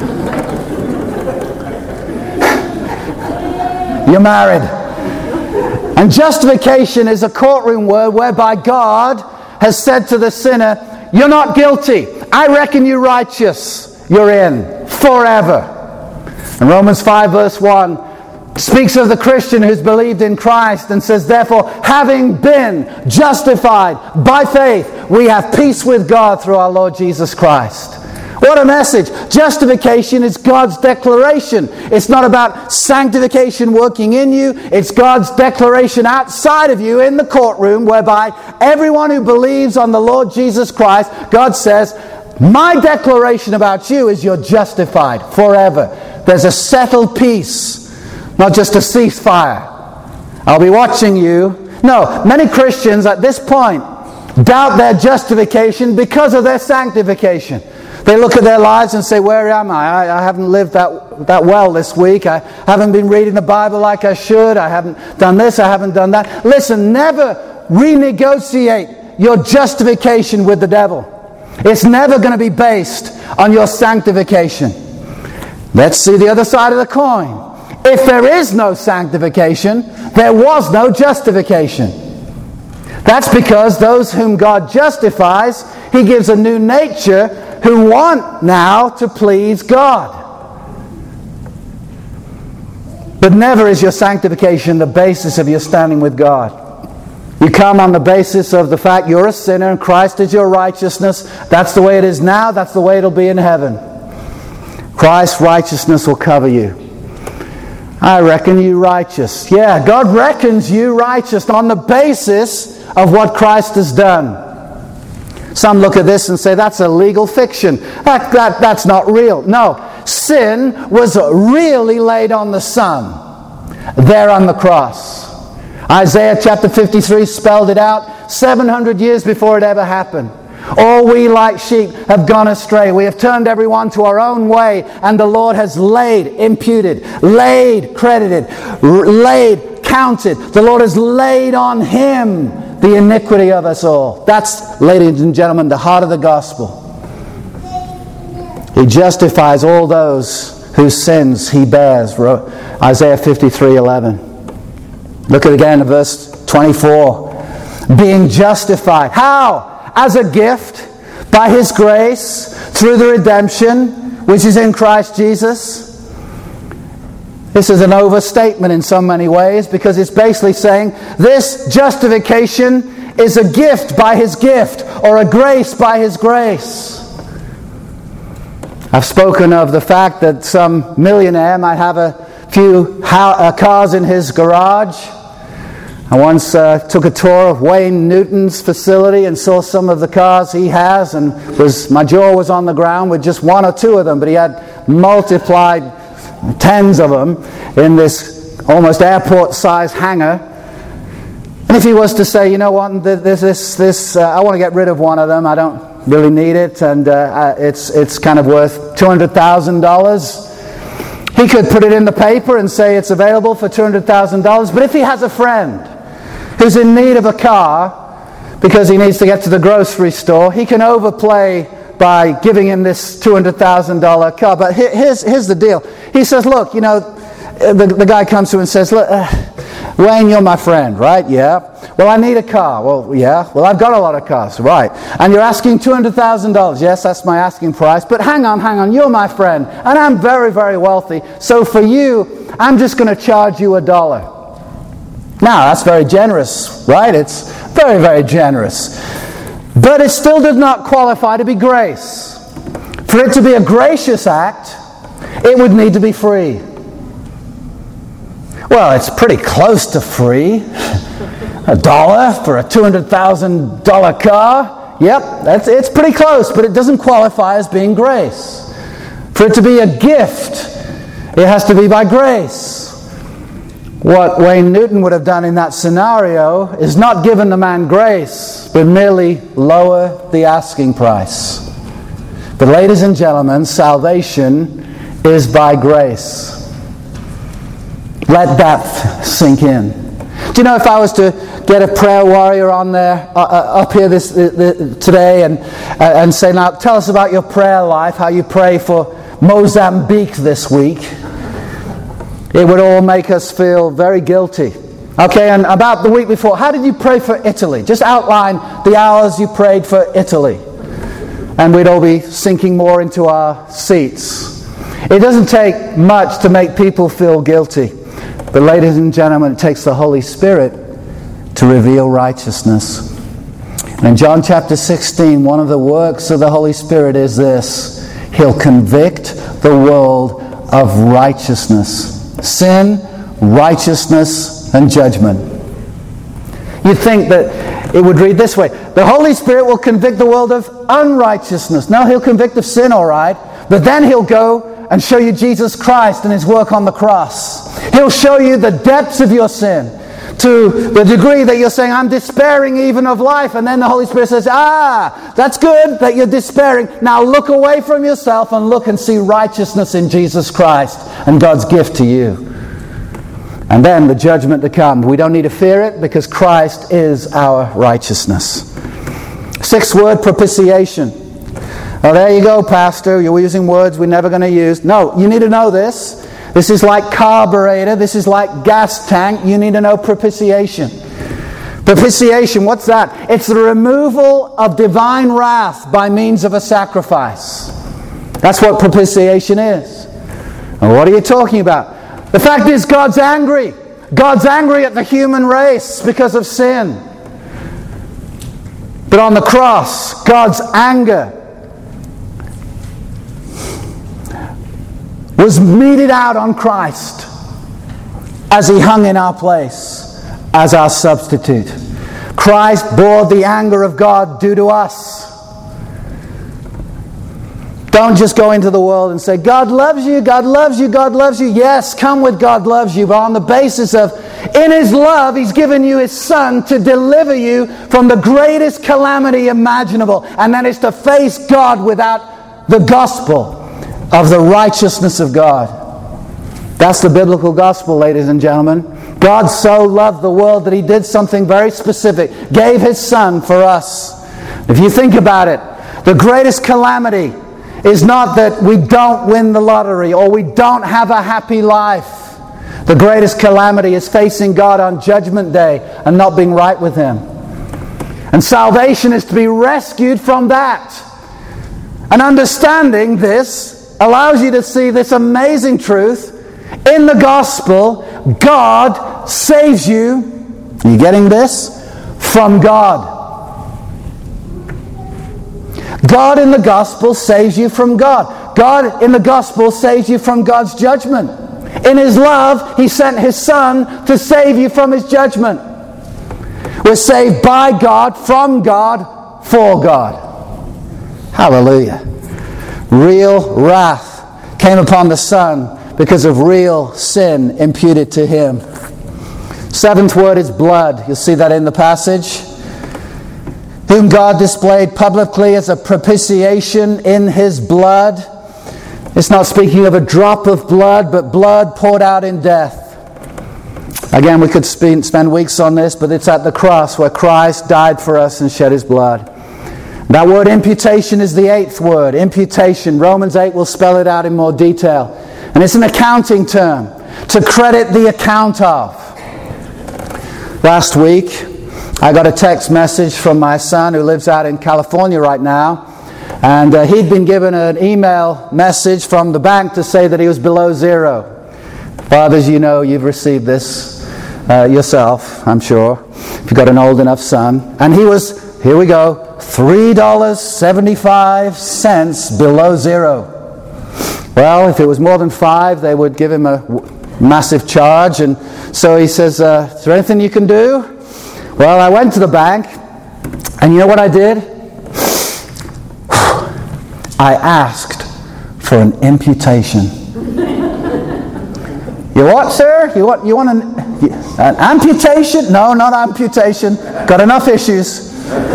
You're married. And justification is a courtroom word whereby God has said to the sinner, you're not guilty. I reckon you righteous. You're in forever. And Romans five verse one speaks of the Christian who's believed in Christ and says, therefore, having been justified by faith, we have peace with God through our Lord Jesus Christ. What a message. Justification is God's declaration. It's not about sanctification working in you. It's God's declaration outside of you in the courtroom, whereby everyone who believes on the Lord Jesus Christ, God says, my declaration about you is you're justified forever. There's a settled peace, not just a ceasefire. I'll be watching you. No, many Christians at this point doubt their justification because of their sanctification. They look at their lives and say, where am I? I, I haven't lived that, that well this week. I haven't been reading the Bible like I should. I haven't done this. I haven't done that. Listen, never renegotiate your justification with the devil. It's never going to be based on your sanctification. Let's see the other side of the coin. If there is no sanctification, there was no justification. That's because those whom God justifies, He gives a new nature, who want now to please God. But never is your sanctification the basis of your standing with God. You come on the basis of the fact you're a sinner and Christ is your righteousness. That's the way it is now. That's the way it'll be in heaven. Christ's righteousness will cover you. I reckon you righteous. Yeah, God reckons you righteous on the basis of what Christ has done. Some look at this and say, that's a legal fiction. That, that, that's not real. No, sin was really laid on the Son, there on the cross. Isaiah chapter fifty-three spelled it out seven hundred years before it ever happened. All we like sheep have gone astray. We have turned everyone to our own way, and the Lord has laid, imputed, laid, credited, laid, counted. The Lord has laid on Him the iniquity of us all. That's, ladies and gentlemen, the heart of the gospel. He justifies all those whose sins He bears. Isaiah fifty-three eleven. Look at again at verse twenty-four. Being justified. How? As a gift, by His grace, through the redemption which is in Christ Jesus. This is an overstatement in so many ways, because it's basically saying this justification is a gift by His gift, or a grace by His grace. I've spoken of the fact that some millionaire might have a few cars in his garage, I once uh, took a tour of Wayne Newton's facility and saw some of the cars he has, and was my jaw was on the ground with just one or two of them, but he had multiplied tens of them in this almost airport-sized hangar. And if he was to say, you know what, this, this, this, uh, I want to get rid of one of them, I don't really need it, and uh, it's it's kind of worth two hundred thousand dollars. He could put it in the paper and say it's available for two hundred thousand dollars, but if he has a friend who's in need of a car because he needs to get to the grocery store, he can overplay by giving him this two hundred thousand dollars car. But here's, here's the deal. He says, look, you know, the, the guy comes to him and says, look, uh, Wayne, you're my friend, right? Yeah. Well, I need a car. Well, yeah. Well, I've got a lot of cars, right. And you're asking two hundred thousand dollars. Yes, that's my asking price. But hang on, hang on. You're my friend. And I'm very, very wealthy. So for you, I'm just going to charge you a dollar. Now, that's very generous, right? It's very, very generous. But it still does not qualify to be grace. For it to be a gracious act, it would need to be free. Well, it's pretty close to free. A dollar for a two hundred thousand dollars car? Yep, that's, it's pretty close, but it doesn't qualify as being grace. For it to be a gift, it has to be by grace. What Wayne Newton would have done in that scenario is not given the man grace, but merely lower the asking price. But ladies and gentlemen, salvation is by grace. Let that sink in. Do you know, if I was to get a prayer warrior on there, uh, uh, up here this uh, today, and uh, and say, now tell us about your prayer life, how you pray for Mozambique this week, it would all make us feel very guilty. Okay, and about the week before, how did you pray for Italy? Just outline the hours you prayed for Italy. And we'd all be sinking more into our seats. It doesn't take much to make people feel guilty. But ladies and gentlemen, it takes the Holy Spirit to reveal righteousness. And in John chapter sixteen, one of the works of the Holy Spirit is this. He'll convict the world of righteousness. Sin, righteousness, and judgment. You'd think that it would read this way. The Holy Spirit will convict the world of unrighteousness. No, He'll convict of sin, all right. But then He'll go and show you Jesus Christ and His work on the cross. He'll show you the depths of your sin to the degree that you're saying, I'm despairing even of life. And then the Holy Spirit says, ah, that's good that you're despairing. Now look away from yourself and look and see righteousness in Jesus Christ and God's gift to you. And then the judgment to come. We don't need to fear it because Christ is our righteousness. Sixth word, propitiation. Oh, there you go, Pastor. You're using words we're never going to use. No, you need to know this. This is like carburetor. This is like gas tank. You need to know propitiation. Propitiation, what's that? It's the removal of divine wrath by means of a sacrifice. That's what propitiation is. And what are you talking about? The fact is, God's angry. God's angry at the human race because of sin. But on the cross, God's anger was meted out on Christ as He hung in our place as our substitute. Christ bore the anger of God due to us. Don't just go into the world and say, God loves you, God loves you, God loves you. Yes, come with God loves you, but on the basis of, in His love, He's given you His Son to deliver you from the greatest calamity imaginable. And that is to face God without the gospel of the righteousness of God. That's the biblical gospel, ladies and gentlemen. God so loved the world that He did something very specific. Gave His Son for us. If you think about it, the greatest calamity is not that we don't win the lottery or we don't have a happy life. The greatest calamity is facing God on Judgment Day and not being right with Him. And salvation is to be rescued from that. And understanding this allows you to see this amazing truth. In the gospel, God saves you, are you getting this? From God. God in the gospel saves you from God. God in the gospel saves you from God's judgment. In His love, He sent His Son to save you from His judgment. We're saved by God, from God, for God. Hallelujah. Real wrath came upon the Son because of real sin imputed to Him. Seventh word is blood. You'll see that in the passage. Whom God displayed publicly as a propitiation in His blood. It's not speaking of a drop of blood, but blood poured out in death. Again, we could spend, spend weeks on this, but it's at the cross where Christ died for us and shed His blood. That word imputation is the eighth word. Imputation. Romans eight will spell it out in more detail. And it's an accounting term. To credit the account of. Last week, I got a text message from my son who lives out in California right now. And uh, he'd been given an email message from the bank to say that he was below zero. Fathers, you know, you've received this uh, yourself, I'm sure, if you've got an old enough son. And he was, here we go, three dollars and seventy-five cents below zero. Well, if it was more than five, they would give him a massive charge. And so he says, uh, is there anything you can do? Well, I went to the bank, and you know what I did? I asked for an imputation. You what, sir? You want you want an, an amputation? No, not amputation. Got enough issues.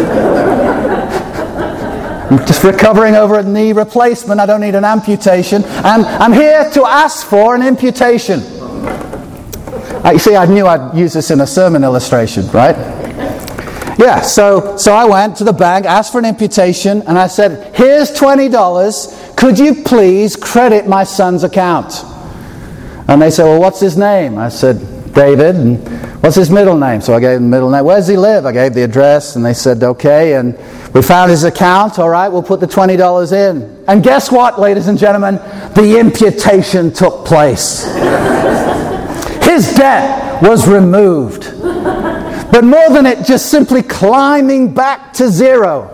I'm just recovering over a knee replacement. I don't need an amputation. I'm, I'm here to ask for an imputation. You see, I knew I'd use this in a sermon illustration, right? Yeah, so so I went to the bank, asked for an imputation, and I said, here's twenty dollars. Could you please credit my son's account? And they said, well, what's his name? I said, David. And what's his middle name? So I gave him the middle name. Where does he live? I gave the address, and they said, okay. And we found his account. All right, we'll put the twenty dollars in. And guess what, ladies and gentlemen? The imputation took place. His debt was removed. But more than it just simply climbing back to zero,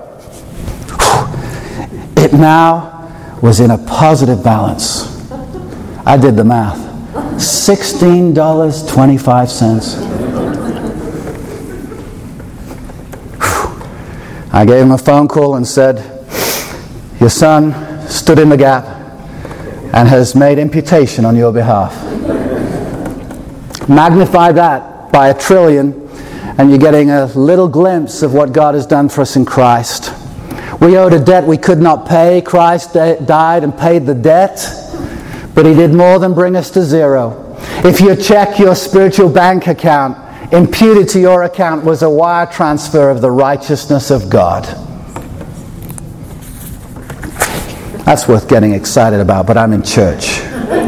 it now was in a positive balance. I did the math. sixteen dollars and twenty-five cents. I gave him a phone call and said, your son stood in the gap and has made imputation on your behalf. Magnify that by a trillion, and you're getting a little glimpse of what God has done for us in Christ. We owed a debt we could not pay. Christ died and paid the debt, but He did more than bring us to zero. If you check your spiritual bank account, imputed to your account was a wire transfer of the righteousness of God. That's worth getting excited about, but I'm in church.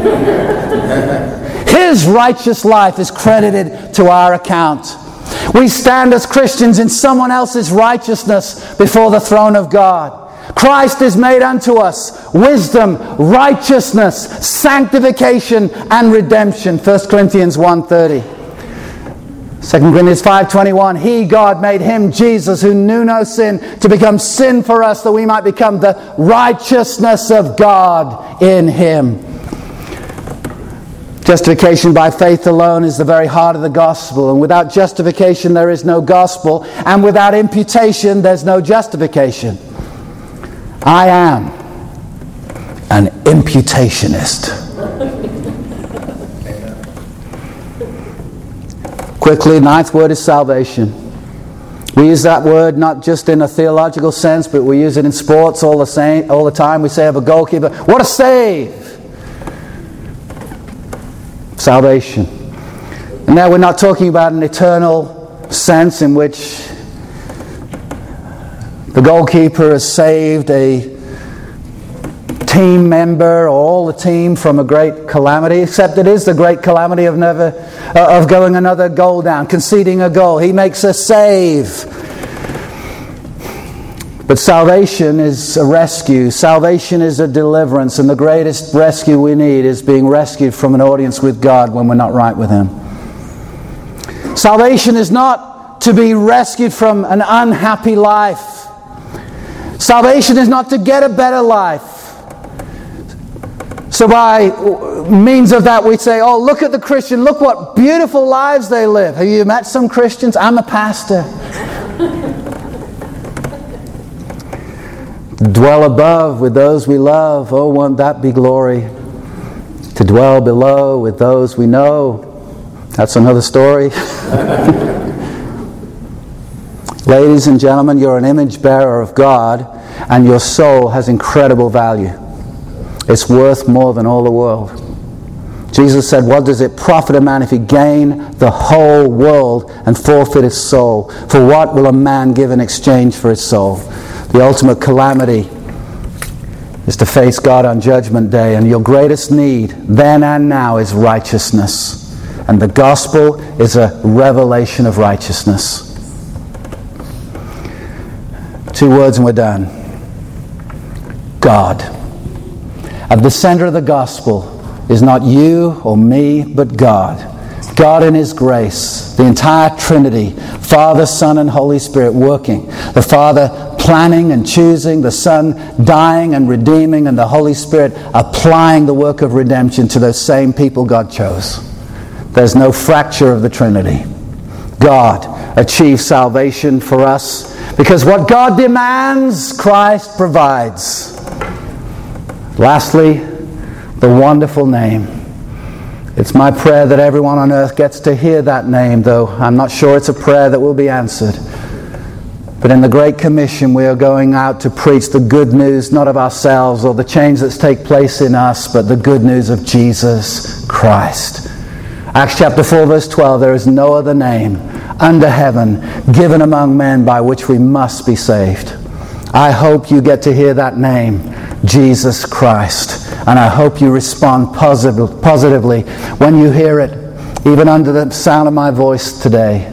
His righteous life is credited to our account. We stand as Christians in someone else's righteousness before the throne of God. Christ is made unto us wisdom, righteousness, sanctification, and redemption. First Corinthians one thirty. Second Corinthians five twenty-one. He, God, made Him, Jesus, who knew no sin, to become sin for us, that we might become the righteousness of God in Him. Justification by faith alone is the very heart of the gospel. And without justification there is no gospel. And without imputation there's no justification. I am an imputationist. Quickly, ninth word is salvation. We use that word not just in a theological sense, but we use it in sports all the same, all the time. We say of a goalkeeper, what a save! Salvation. And now we're not talking about an eternal sense in which the goalkeeper has saved a team member or all the team from a great calamity, except it is the great calamity of never uh, of going another goal down, conceding a goal. He makes a save. But salvation is a rescue. Salvation is a deliverance. And the greatest rescue we need is being rescued from an audience with God when we're not right with Him. Salvation is not to be rescued from an unhappy life. Salvation is not to get a better life. So by means of that we say, oh, look at the Christian, look what beautiful lives they live. Have you met some Christians? I'm a pastor. Dwell above with those we love, oh, won't that be glory? To dwell below with those we know, that's another story. Ladies and gentlemen, you're an image bearer of God, and your soul has incredible value. It's worth more than all the world. Jesus said, what does it profit a man if he gain the whole world and forfeit his soul? For what will a man give in exchange for his soul? The ultimate calamity is to face God on Judgment Day, and your greatest need then and now is righteousness. And the gospel is a revelation of righteousness. Two words and we're done. God. At the center of the gospel is not you or me, but God. God in His grace, the entire Trinity, Father, Son, and Holy Spirit working. The Father planning and choosing, the Son dying and redeeming, and the Holy Spirit applying the work of redemption to those same people God chose. There's no fracture of the Trinity. God achieves salvation for us because what God demands, Christ provides. Lastly, the wonderful name. It's my prayer that everyone on earth gets to hear that name, though I'm not sure it's a prayer that will be answered. But in the Great Commission, we are going out to preach the good news, not of ourselves or the change that's take place in us, but the good news of Jesus Christ. Acts chapter four, verse twelve, there is no other name under heaven given among men by which we must be saved. I hope you get to hear that name, Jesus Christ. And I hope you respond positive, positively when you hear it, even under the sound of my voice today.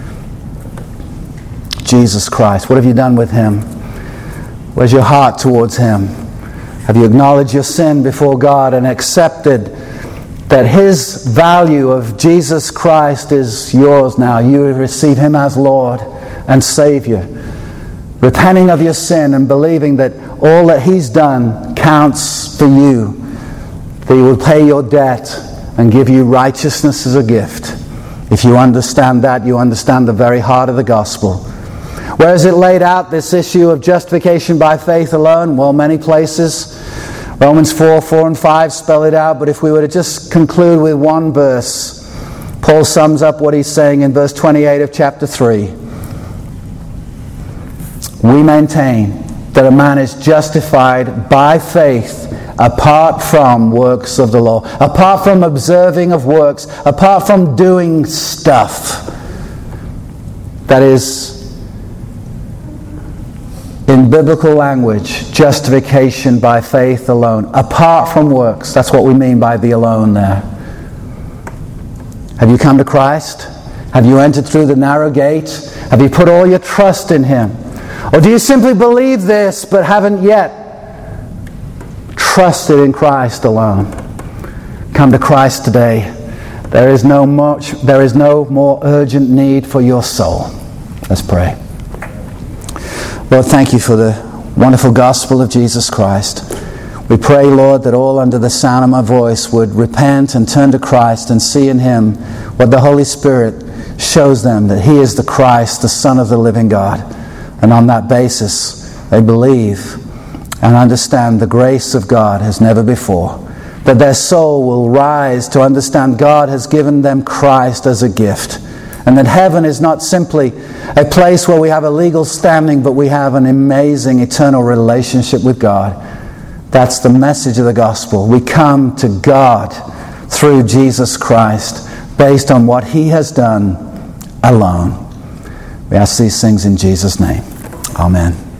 Jesus Christ. What have you done with Him? Where's your heart towards Him? Have you acknowledged your sin before God and accepted that His value of Jesus Christ is yours now? You receive Him as Lord and Savior. Repenting of your sin and believing that all that He's done counts for you. That He will pay your debt and give you righteousness as a gift. If you understand that, you understand the very heart of the gospel. Where is it laid out, this issue of justification by faith alone? Well, many places. Romans four, four and five spell it out. But if we were to just conclude with one verse, Paul sums up what he's saying in verse twenty-eight of chapter three. We maintain that a man is justified by faith apart from works of the law, apart from observing of works, apart from doing stuff. That is, in biblical language, justification by faith alone, apart from works. That's what we mean by the alone there. Have you come to Christ? Have you entered through the narrow gate? Have you put all your trust in Him? Or do you simply believe this but haven't yet trusted in Christ alone? Come to Christ today. There is no much, there is no more urgent need for your soul. Let's pray. Lord, thank you for the wonderful gospel of Jesus Christ. We pray, Lord, that all under the sound of my voice would repent and turn to Christ and see in Him what the Holy Spirit shows them, that He is the Christ, the Son of the living God. And on that basis, they believe and understand the grace of God as never before. That their soul will rise to understand God has given them Christ as a gift. And that heaven is not simply a place where we have a legal standing, but we have an amazing eternal relationship with God. That's the message of the gospel. We come to God through Jesus Christ based on what He has done alone. We ask these things in Jesus' name. Amen.